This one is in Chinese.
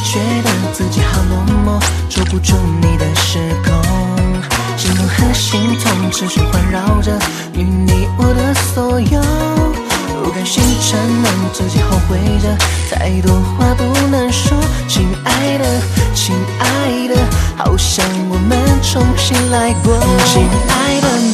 觉得自己好落寞，捉不住你的时空，心痛和心痛持续环绕着与你我的所有，不甘心承认自己后悔着，太多话不能说，亲爱的，亲爱的，好想我们重新来过，亲爱的。